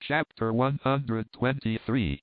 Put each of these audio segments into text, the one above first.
Chapter 123.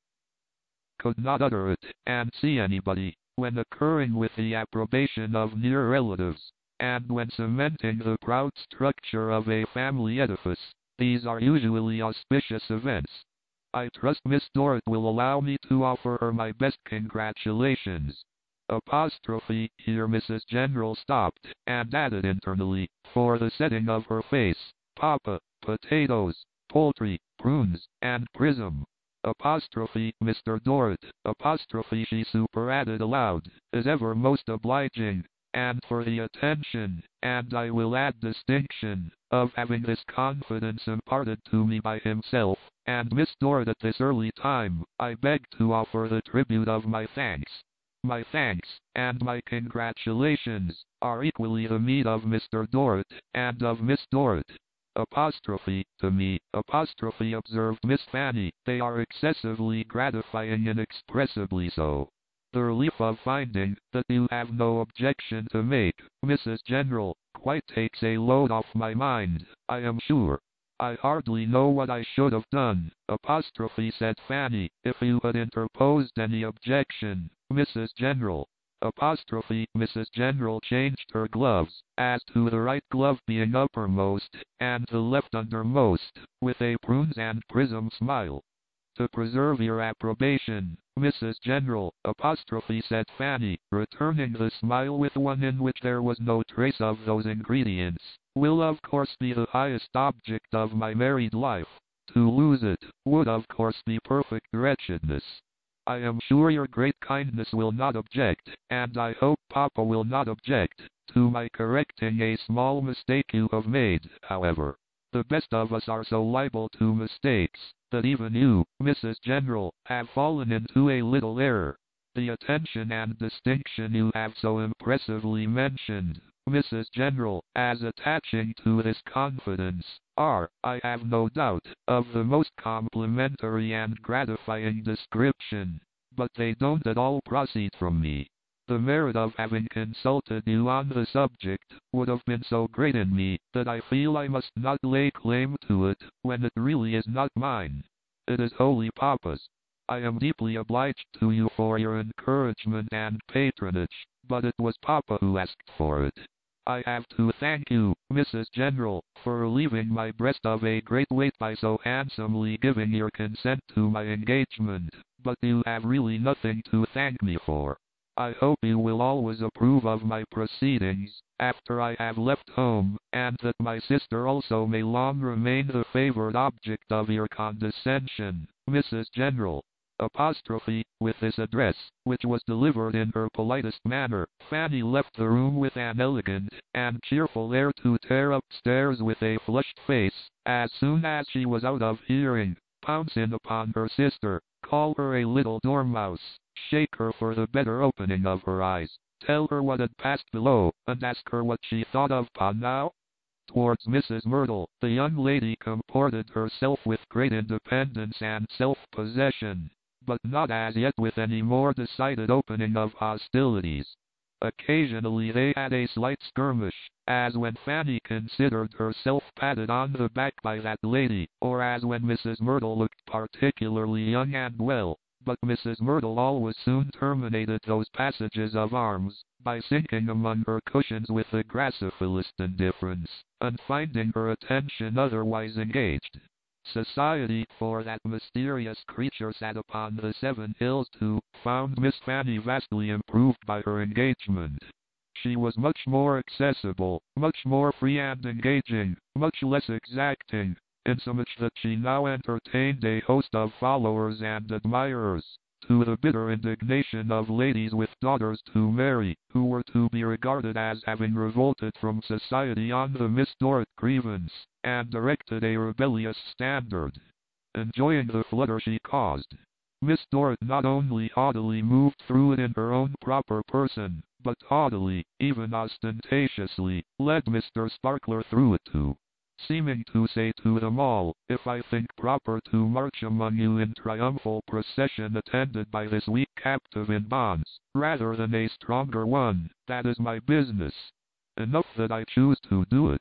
Could not utter it, and see anybody, when occurring with the approbation of near relatives, and when cementing the proud structure of a family edifice. These are usually auspicious events. I trust Miss Dorrit will allow me to offer her my best congratulations. Apostrophe. Here Mrs. General stopped, and added internally, for the setting of her face, Papa, potatoes, poultry, prunes, and prism. Apostrophe. Mr. Dorrit, apostrophe, she superadded aloud, is ever most obliging, and for the attention, and I will add distinction, of having this confidence imparted to me by himself, and Miss Dorrit at this early time. I beg to offer the tribute of my thanks. My thanks, and my congratulations, are equally the meed of Mr. Dorrit, and of Miss Dorrit. Apostrophe. To me, apostrophe, observed Miss Fanny, they are excessively gratifying, inexpressibly so. The relief of finding that you have no objection to make, Mrs. General, quite takes a load off my mind, I am sure. I hardly know what I should have done, apostrophe, said Fanny, if you had interposed any objection, Mrs. General. Apostrophe. Mrs. General changed her gloves, as to the right glove being uppermost, and the left undermost, with a prunes and prism smile. To preserve your approbation, Mrs. General, apostrophe, said Fanny, returning the smile with one in which there was no trace of those ingredients, will of course be the highest object of my married life. To lose it, would of course be perfect wretchedness. I am sure your great kindness will not object, and I hope Papa will not object, to my correcting a small mistake you have made, however. The best of us are so liable to mistakes, that even you, Mrs. General, have fallen into a little error. The attention and distinction you have so impressively mentioned, Mrs. General, as attaching to this confidence, are, I have no doubt, of the most complimentary and gratifying description, but they don't at all proceed from me. The merit of having consulted you on the subject would have been so great in me, that I feel I must not lay claim to it, when it really is not mine. It is wholly Papa's. I am deeply obliged to you for your encouragement and patronage, but it was Papa who asked for it. I have to thank you, Mrs. General, for relieving my breast of a great weight by so handsomely giving your consent to my engagement, but you have really nothing to thank me for. I hope you will always approve of my proceedings, after I have left home, and that my sister also may long remain the favored object of your condescension, Mrs. General. Apostrophe. With this address, which was delivered in her politest manner, Fanny left the room with an elegant and cheerful air to tear upstairs with a flushed face. As soon as she was out of hearing, pounce in upon her sister, call her a little dormouse, shake her for the better opening of her eyes, tell her what had passed below, and ask her what she thought of Pa now. Towards Mrs. Merdle, the young lady comported herself with great independence and self-possession, but not as yet with any more decided opening of hostilities. Occasionally they had a slight skirmish, as when Fanny considered herself patted on the back by that lady, or as when Mrs. Merdle looked particularly young and well, but Mrs. Merdle always soon terminated those passages of arms, by sinking among her cushions with the gracifullest indifference, and finding her attention otherwise engaged. Society, for that mysterious creature sat upon the 7 Hills too, found Miss Fanny vastly improved by her engagement. She was much more accessible, much more free and engaging, much less exacting, insomuch that she now entertained a host of followers and admirers, to the bitter indignation of ladies with daughters to marry, who were to be regarded as having revolted from society on the Miss Dorrit grievance, and erected a rebellious standard. Enjoying the flutter she caused, Miss Dorrit not only haughtily moved through it in her own proper person, but haughtily, even ostentatiously, led Mr. Sparkler through it too, seeming to say to them all, if I think proper to march among you in triumphal procession attended by this weak captive in bonds, rather than a stronger one, that is my business. Enough that I choose to do it.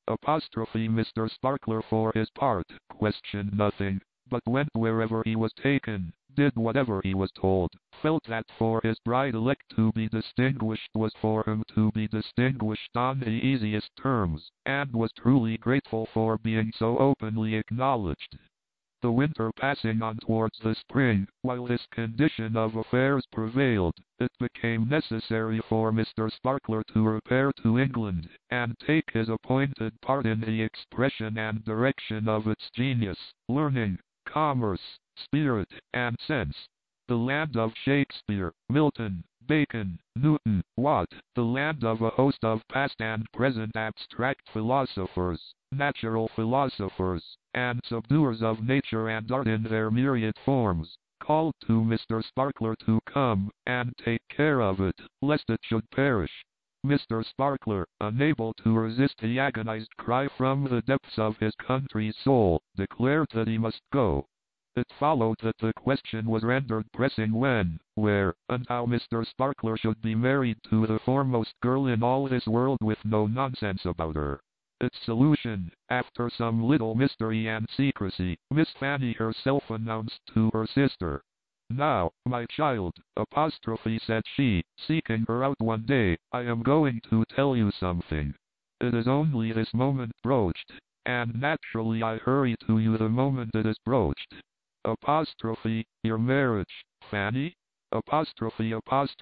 Apostrophe Mr. Sparkler for his part questioned nothing, but went wherever he was taken, did whatever he was told, felt that for his bride-elect to be distinguished was for him to be distinguished on the easiest terms, and was truly grateful for being so openly acknowledged. The winter passing on towards the spring, while this condition of affairs prevailed, it became necessary for Mr. Sparkler to repair to England, and take his appointed part in the expression and direction of its genius, learning, commerce, spirit, and sense. The land of Shakespeare, Milton, Bacon, Newton, Watt, the land of a host of past and present abstract philosophers, natural philosophers, and subduers of nature and art in their myriad forms, called to Mr. Sparkler to come and take care of it, lest it should perish. Mr. Sparkler, unable to resist the agonized cry from the depths of his country's soul, declared that he must go. It followed that the question was rendered pressing when, where, and how Mr. Sparkler should be married to the foremost girl in all this world with no nonsense about her. Its solution, after some little mystery and secrecy, Miss Fanny herself announced to her sister. "Now, my child," apostrophe said she, seeking her out one day, "I am going to tell you something. It is only this moment broached, and naturally I hurry to you the moment it is broached. Apostrophe, your marriage, Fanny?" Apostrophe,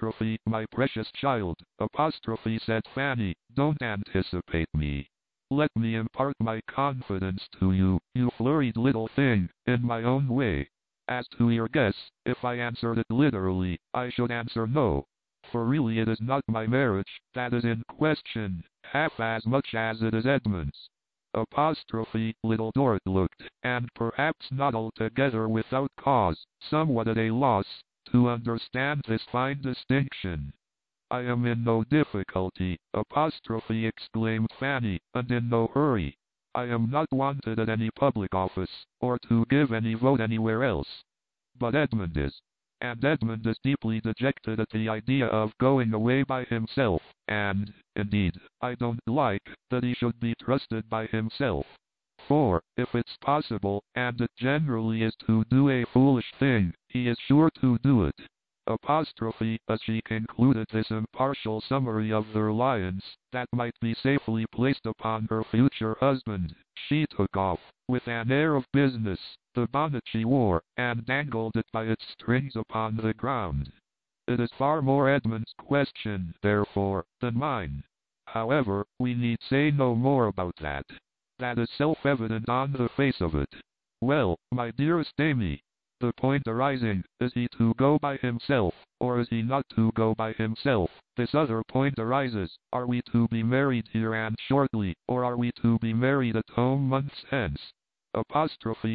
my precious child, apostrophe said Fanny, "don't anticipate me. Let me impart my confidence to you, you flurried little thing, in my own way. As to your guess, if I answered it literally, I should answer no. For really it is not my marriage that is in question, half as much as it is Edmund's." Apostrophe, little Dorrit looked, and perhaps not altogether without cause, somewhat at a loss to understand this fine distinction. "I am in no difficulty," apostrophe exclaimed Fanny, "and in no hurry. I am not wanted at any public office, or to give any vote anywhere else. But Edmund is. And Edmund is deeply dejected at the idea of going away by himself, and, indeed, I don't like that he should be trusted by himself. For, if it's possible, and it generally is to do a foolish thing, he is sure to do it." Apostrophe, as she concluded this impartial summary of the reliance that might be safely placed upon her future husband, she took off, with an air of business, the bonnet she wore, and dangled it by its strings upon the ground. It is far more Edmund's question, therefore, than mine. However, we need say no more about that. That is self-evident on the face of it. Well, my dearest Amy, the point arising, is he to go by himself, or is he not to go by himself? This other point arises, are we to be married here and shortly, or are we to be married at home months hence? Apostrophe,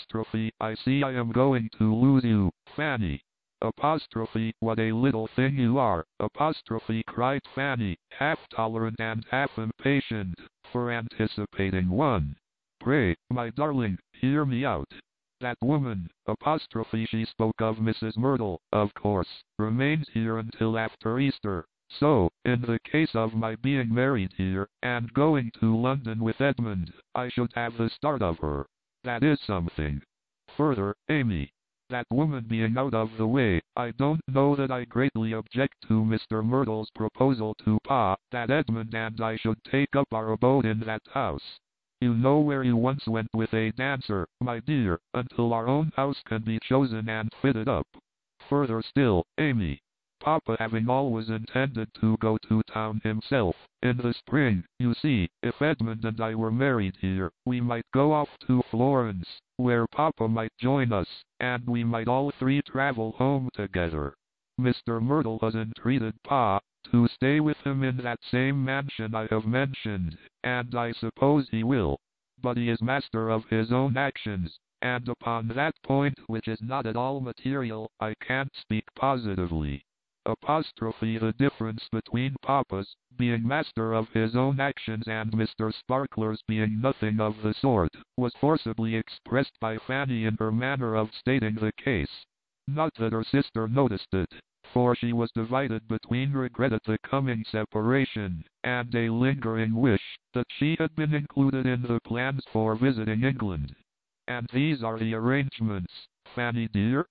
I see I am going to lose you, Fanny. Apostrophe, what a little thing you are, apostrophe cried Fanny, half tolerant and half impatient, for anticipating one. Pray, my darling, hear me out. That woman, apostrophe she spoke of Mrs. Merdle, of course, remains here until after Easter. So, in the case of my being married here, and going to London with Edmund, I should have the start of her. That is something. Further, Amy, that woman being out of the way, I don't know that I greatly object to Mr. Merdle's proposal to Pa, that Edmund and I should take up our abode in that house. You know where you once went with a dancer, my dear, until our own house can be chosen and fitted up. Further still, Amy, Papa having always intended to go to town himself, in the spring, you see, if Edmund and I were married here, we might go off to Florence, where Papa might join us, and we might all three travel home together. Mr. Merdle has entreated Pa to stay with him in that same mansion I have mentioned, and I suppose he will. But he is master of his own actions, and upon that point, which is not at all material, I can't speak positively. Apostrophe the difference between Papa's being master of his own actions and Mr. Sparkler's being nothing of the sort, was forcibly expressed by Fanny in her manner of stating the case. Not that her sister noticed it. for she was divided between regret at the coming separation, and a lingering wish that she had been included in the plans for visiting England. And these are the arrangements, Fanny dear?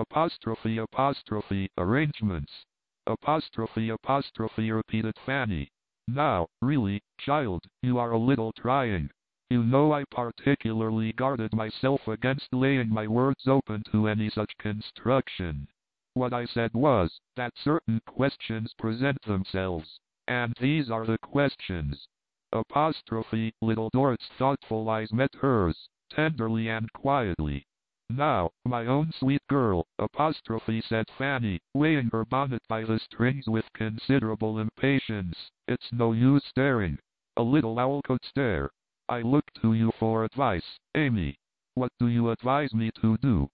Arrangements. Repeated Fanny. Now, really, child, you are a little trying. You know I particularly guarded myself against laying my words open to any such construction. What I said was, that certain questions present themselves, and these are the questions. Little Dorrit's thoughtful eyes met hers, tenderly and quietly. Now, my own sweet girl, said Fanny, weighing her bonnet by the strings with considerable impatience, it's no use staring. A little owl could stare. I look to you for advice, Amy. What do you advise me to do?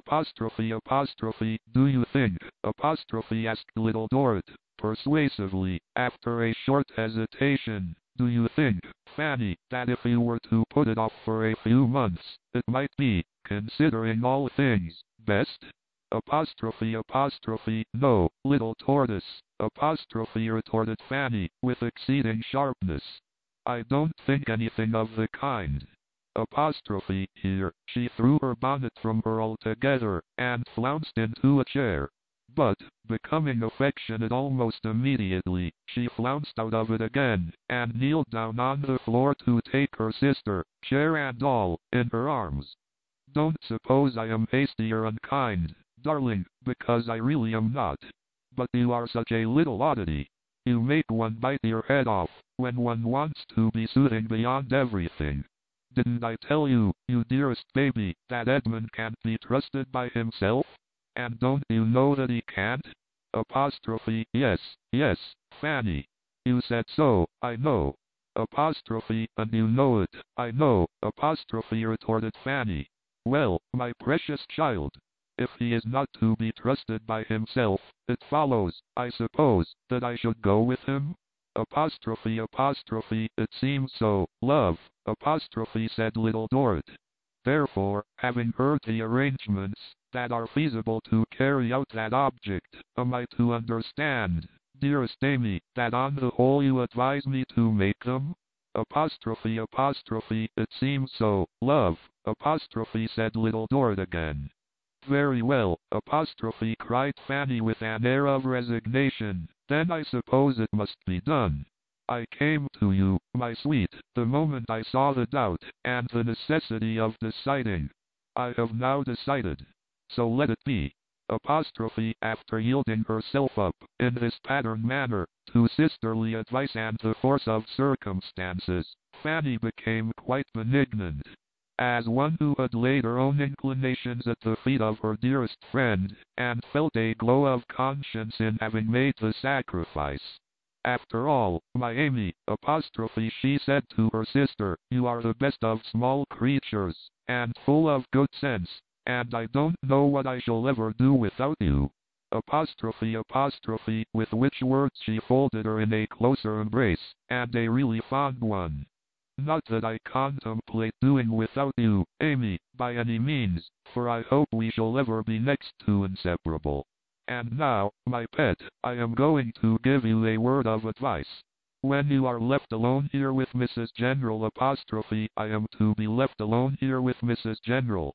Do you think, asked Little Dorrit, persuasively, after a short hesitation, do you think, Fanny, that if you were to put it off for a few months, it might be, considering all things, best? No, little tortoise, retorted Fanny, with exceeding sharpness. I don't think anything of the kind. Here, she threw her bonnet from her altogether, and flounced into a chair. But, becoming affectionate almost immediately, she flounced out of it again, and kneeled down on the floor to take her sister, chair and all, in her arms. Don't suppose I am hasty or unkind, darling, because I really am not. But you are such a little oddity. You make one bite your head off, when one wants to be soothing beyond everything. Didn't I tell you, you dearest baby, that Edmund can't be trusted by himself? And don't you know that he can't? Yes, Fanny. You said so, I know. And you know it, I know, retorted Fanny. Well, my precious child, if he is not to be trusted by himself, it follows, I suppose, that I should go with him? It seems so, love, said Little Dorrit. Therefore, having heard the arrangements that are feasible to carry out that object, am I to understand, dearest Amy, that on the whole you advise me to make them? It seems so, love, said Little Dorrit again. Very well, cried Fanny with an air of resignation, then I suppose it must be done. I came to you, my sweet, the moment I saw the doubt, and the necessity of deciding. I have now decided. So let it be. After yielding herself up, in this patterned manner, to sisterly advice and the force of circumstances, Fanny became quite benignant. As one who had laid her own inclinations at the feet of her dearest friend, and felt a glow of conscience in having made the sacrifice. After all, my Amy, she said to her sister, you are the best of small creatures, and full of good sense, and I don't know what I shall ever do without you. With which words she folded her in a closer embrace, and a really fond one. Not that I contemplate doing without you, Amy, by any means, for I hope we shall ever be next to inseparable. And now, my pet, I am going to give you a word of advice. When you are left alone here with Mrs. General I am to be left alone here with Mrs. General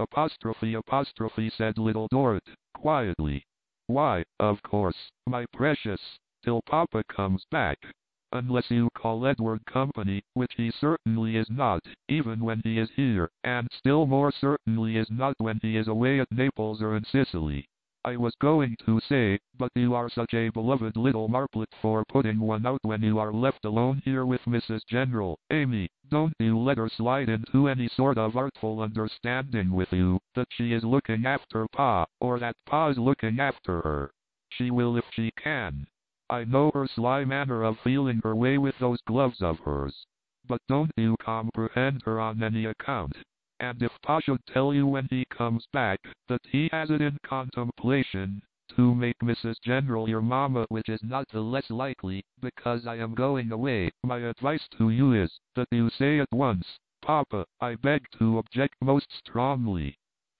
said Little Dorrit, quietly. Why, of course, my precious, till Papa comes back. Unless you call Edward company, which he certainly is not, even when he is here, and still more certainly is not when he is away at Naples or in Sicily. I was going to say, but you are such a beloved little marplet for putting one out when you are left alone here with Mrs. General, Amy, don't you let her slide into any sort of artful understanding with you, that she is looking after Pa, or that Pa is looking after her. She will if she can. I know her sly manner of feeling her way with those gloves of hers. But don't you comprehend her on any account. And if Pa should tell you when he comes back, that he has it in contemplation, to make Mrs. General your mamma, which is not the less likely, because I am going away, my advice to you is, that you say at once, Papa, I beg to object most strongly.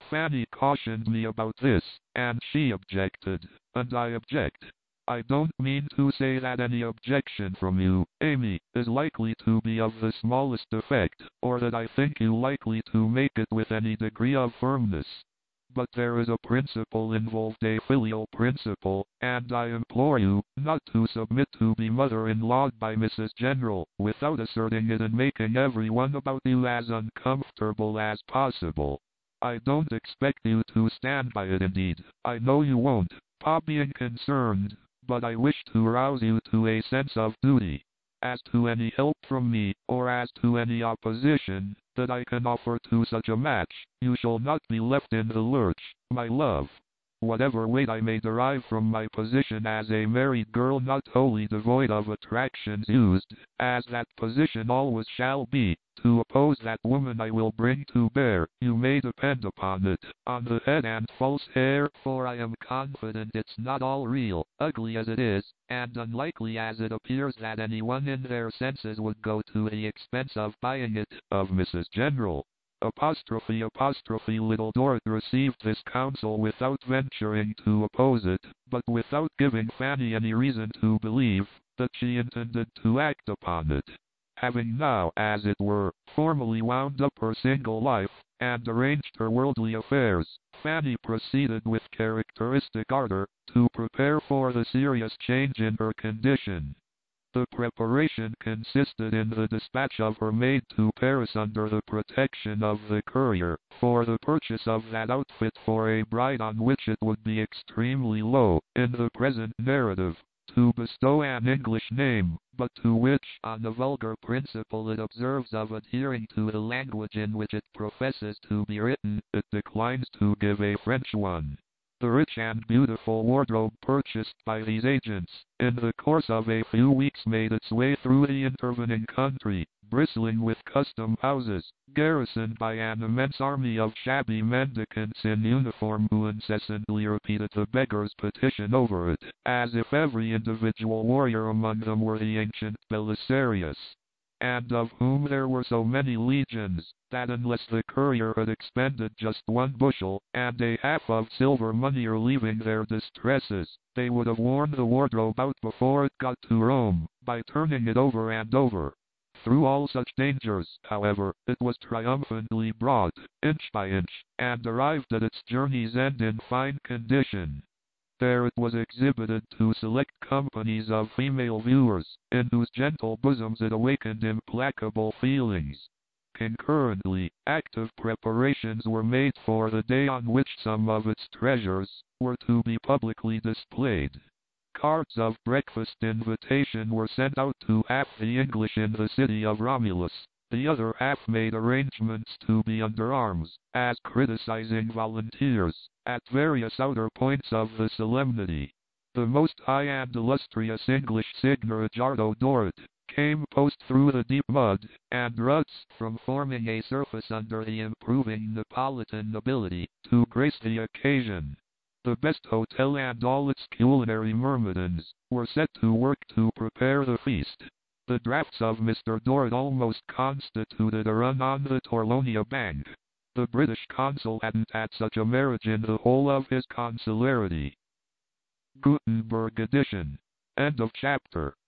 Fanny cautioned me about this, and she objected, and I object. I don't mean to say that any objection from you, Amy, is likely to be of the smallest effect, or that I think you likely to make it with any degree of firmness. But there is a principle involved, a filial principle, and I implore you not to submit to be mother-in-law by Mrs. General, without asserting it and making everyone about you as uncomfortable as possible. I don't expect you to stand by it, indeed. I know you won't, Pa being concerned, but I wish to rouse you to a sense of duty. As to any help from me, or as to any opposition that I can offer to such a match, you shall not be left in the lurch, my love. Whatever weight I may derive from my position as a married girl not wholly devoid of attractions used, as that position always shall be, to oppose that woman I will bring to bear, you may depend upon it, on the head and false hair, for I am confident it's not all real, ugly as it is, and unlikely as it appears that anyone in their senses would go to the expense of buying it, of Mrs. General. Little Dorrit received this counsel without venturing to oppose it, but without giving Fanny any reason to believe that she intended to act upon it. Having now, as it were, formally wound up her single life, and arranged her worldly affairs, Fanny proceeded with characteristic ardor to prepare for the serious change in her condition. The preparation consisted in the dispatch of her maid to Paris under the protection of the courier, for the purchase of that outfit for a bride on which it would be extremely low, in the present narrative, to bestow an English name, but to which, on the vulgar principle it observes of adhering to the language in which it professes to be written, it declines to give a French one. The rich and beautiful wardrobe purchased by these agents, in the course of a few weeks made its way through the intervening country, bristling with custom houses, garrisoned by an immense army of shabby mendicants in uniform who incessantly repeated the beggar's petition over it, as if every individual warrior among them were the ancient Belisarius, and of whom there were so many legions, that unless the courier had expended just 1 bushel and a half of silver money relieving their distresses, they would have worn the wardrobe out before it got to Rome, by turning it over and over. Through all such dangers, however, it was triumphantly brought, inch by inch, and arrived at its journey's end in fine condition. There it was exhibited to select companies of female viewers, in whose gentle bosoms it awakened implacable feelings. Concurrently, active preparations were made for the day on which some of its treasures were to be publicly displayed. Cards of breakfast invitation were sent out to half the English in the city of Romulus. The other half made arrangements to be under arms, as criticizing volunteers, at various outer points of the solemnity. The most high and illustrious English Signorino Dorrit came post through the deep mud and ruts from forming a surface under the improving Neapolitan nobility to grace the occasion. The best hotel and all its culinary myrmidons were set to work to prepare the feast. The drafts of Mr. Dorrit almost constituted a run on the Torlonia Bank. The British consul hadn't had such a marriage in the whole of his consularity. Gutenberg edition. End of chapter.